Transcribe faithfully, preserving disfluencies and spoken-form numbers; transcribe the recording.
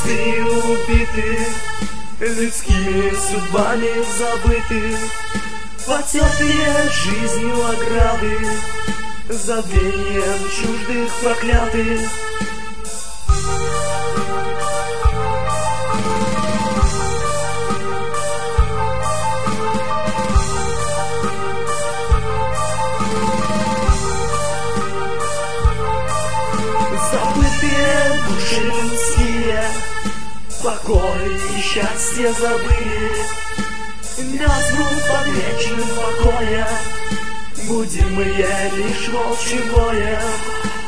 мечты убиты, людскими судьбами забыты, потертые жизнью ограды, забвением чуждых проклятых. Забытые души людские, покой и счастье забыли, мерзнут под вечным покоем, будимые лишь волчьим воем.